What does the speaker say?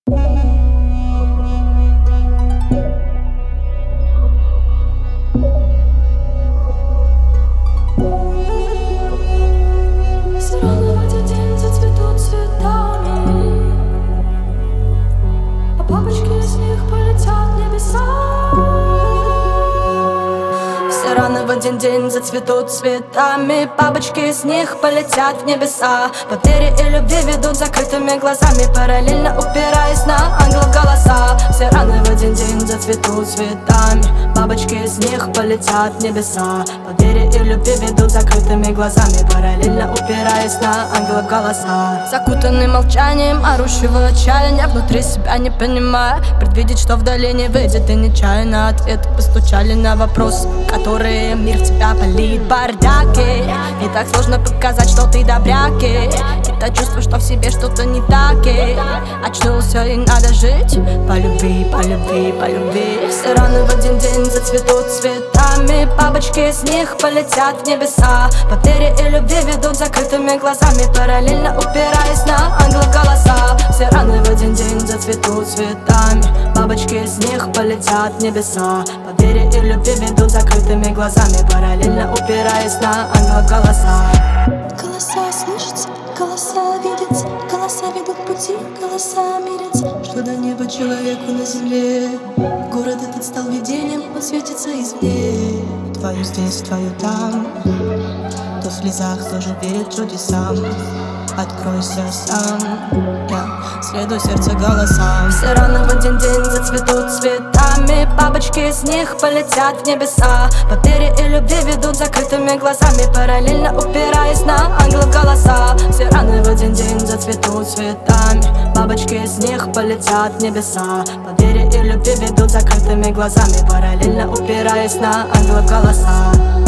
Рано в один день зацветут цветами, бабочки из них полетят в небеса. Потери и любви ведут закрытыми глазами, параллельно упираясь на ангелов голоса. Все рано в один день зацветут цветами, бабочки из них полетят в небеса. Потери и любви ведут закрытыми глазами, параллельно упираясь на ангелов голоса. Закутанный молчанием, орущего отчаяния, внутри себя не понимая, предвидеть, что вдали не выйдет, и нечаянно ответы постучали на вопрос, который мир в тебя полит бардаки. Не так сложно показать, что ты добряки. Это чувство, что в себе что-то не так, и очнулся, и надо жить по любви, по любви, по любви. Все рано в один день зацветут цветами, бабочки из них полетят в небеса. Потери и любви ведут закрытыми глазами, параллельно упираясь на ангелов голоса. Все рано в один день зацветут цветами, бабочки из них полетят в небеса. Потери и любви ведут закрытыми глазами, параллельно упираясь на ангелов голоса. Голоса слышатся, голоса видятся, голоса ведут пути, голоса мирятся. Что до неба человеку на земле, город этот стал видением, он светится извне. Твою здесь, твою там, кто в слезах тоже верит чудесам. Откройся сам, следуй сердце голосам. Все рано в один день зацветут цветами, бабочки из них полетят в небеса. Потери и любви ведут закрытыми глазами, параллельно упираясь на ангелов голоса. Все рано в один день зацветут цветами, бабочки из них полетят в небеса. Потери и любви ведут закрытыми глазами, параллельно упираясь на ангелов голоса.